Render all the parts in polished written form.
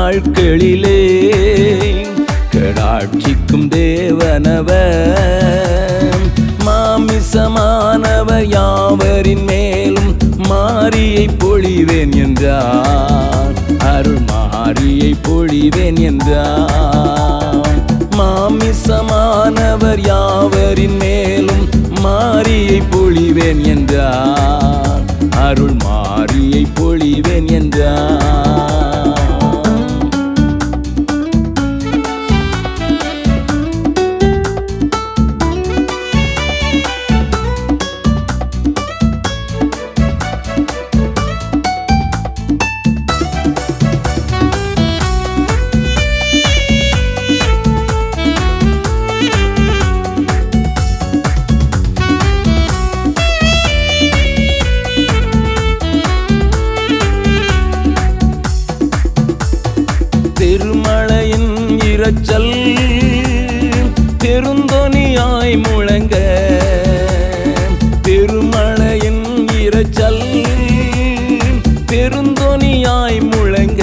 நாட்களிலே கடாட்சிக்கும் தேவனவர் மாமிசமானவர் யாவரின் மேலும் மாரியை பொழிவேன் என்றார். அருள் மாரியை பொழிவேன் என்றார். மாமிசமானவர் யாவரின் மேலும் மாரியை பொழிவேன் என்றார். அருள் மாரியை பொழிவேன் என்றார். திருமழையின் இரைச்சல் பெருந்தொனியாய் முழங்க, திருமழையின் இரைச்சல் பெருந்தொனியாய் முழங்க,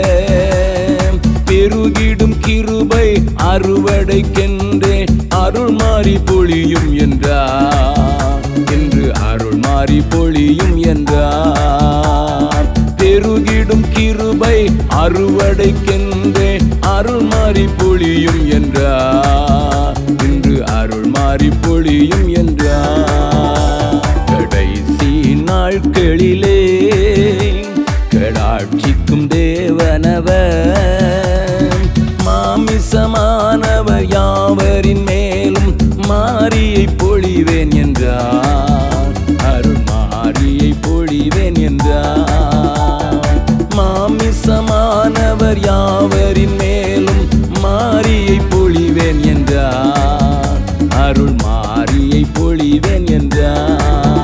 பெருகிடும் கிருபை அறுவடைக்கென்றே அருள் மாறி பொழியும் என்றார். என்று அருள் மாறி பொழியும் என்றார். பெருகிடும் கிருபை அறுவடைக்கென்றே அருள் மாறி பொழியும் என்றார். இன்று அருள் மாறி பொழியும் என்றார். கடைசி நாட்களிலே கடாட்சிக்கும் தேவனவர் மாமிசமானவர் யாவரின் மேலும் மாரியை பொழிவேன் என்றார். அருள் மாரியை பொழிவேன் என்றார். மாமிசமானவர் யாவரின் மேலும் மாரியை பொழிவேன் என்றார். அருள் மாரியை பொழிவேன் என்றார்.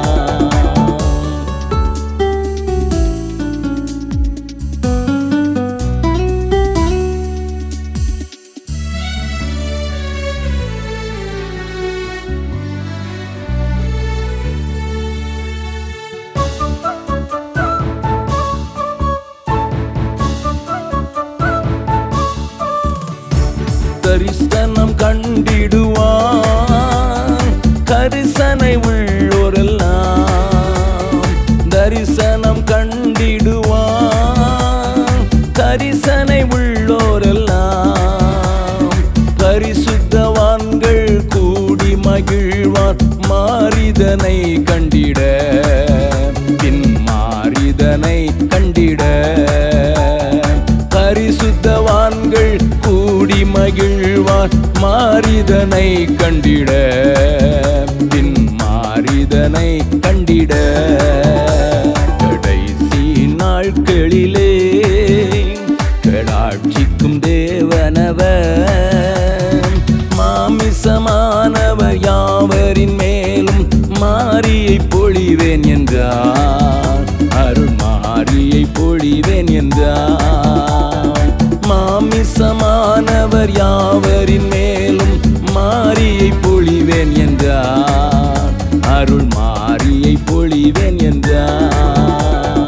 தரிசனம் கண்டிடுவான் கரிசனை உள்ளோரெல்லாம். தரிசனம் கண்டிடுவான் கரிசனை உள்ளோரெல்லாம். பரிசுத்தவான்கள் கூடி மகிழ்வார் மாறிதனை கண்டிட. பின் மாறிதனை கண்டிட பரிசுத்தவான்கள் கூடி மகிழ்வார் மாறிதனை கண்டிட. பின் மாறிதனை கண்டிட. கடைசி நாட்களிலே கடாட்சிக்கும் தேவனவர் மாமிசமானவர் யாவரின் மேலும் மாரியை பொழிவேன் என்றார். அருள் மாரியை பொழிவேன் என்றார். மாமிசமானவர் யாவரின் மேலும் மாரியை பொழிவேன் என்றார். அருள் மாரியை பொழிவேன் என்றார்.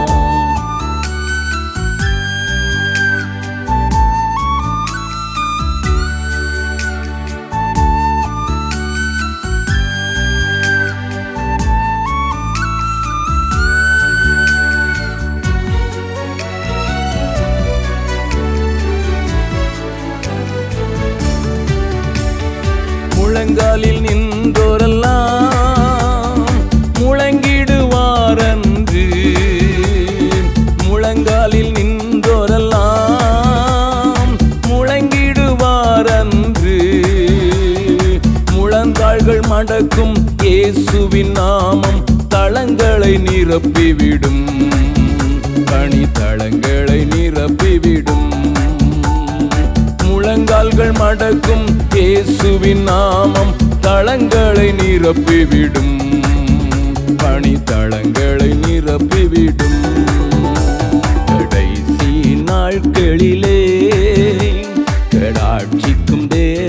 முழங்காலில் நின்றோரெல்லாம் முழங்கிடுவாரன்று. முழங்காலில் நின்றோரெல்லாம் முழங்கிடுவாரன்று. முழங்கால்கள் மடக்கும் இயேசுவின் நாமம் தளங்களை நிரப்பிவிடும். கனிதளங்களை நிரப்பிவிடும். முழங்கால்கள் மடக்கும் இயேசுவின் நாமம் தளங்களை நிரப்பிவிடும். பணித்தளங்களை நிரப்பிவிடும். கடைசி நாட்களிலே கடாட்சிக்கும்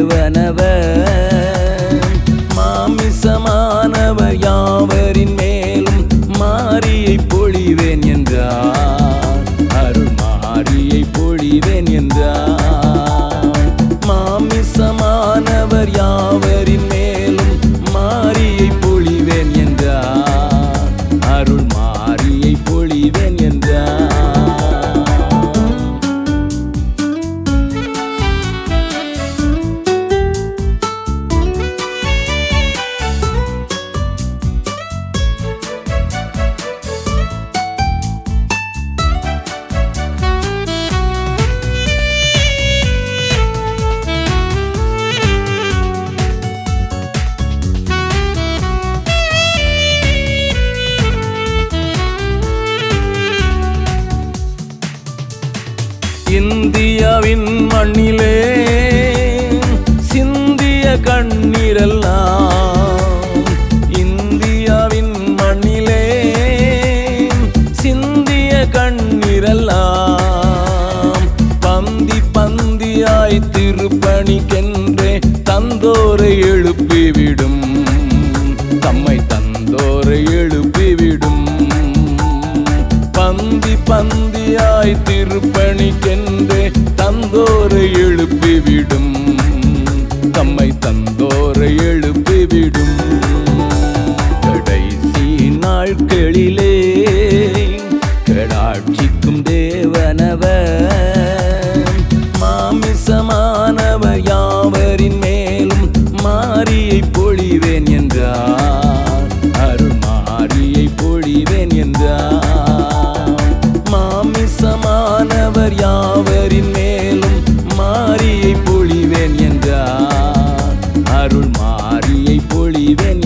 தேவனவர் மாமிசமானவர் யாவரின் மேலும் மாரியை பொழிவேன் என்றார். அருள் மாரியை பொழிவேன் இந்தியாவின் மண்ணிலே சிந்திய கண்ணீரெல்லாம், இந்தியாவின் மண்ணிலே சிந்திய கண்ணீரெல்லாம் பந்தி பந்தியாய் திருப்பணிக்கென்றே தந்தோரை எழுப்பிவிடும், தம்மை தந்தோரை எழுப்பிவிடும். பந்தி பந்தியாய் திருப்பணிக்கென்றே தந்தோரை எழுப்பிவிடும், தம்மை தந்தோரை எழுப்பிவிடும். கடைசி நாட்களிலே கடாட்சிக்கும் தேவனவர், மாமிசமானவர் யாவரின் மேலும் மாரியை பொழிவேன் என்றார், அருள் மாரியை பொழிவேன் என்றார். மாமிசமானவர் யாவரின் மேலும் மாரியை பொழிவேன் என்றார், அருள் மாரியை பொழிவேன்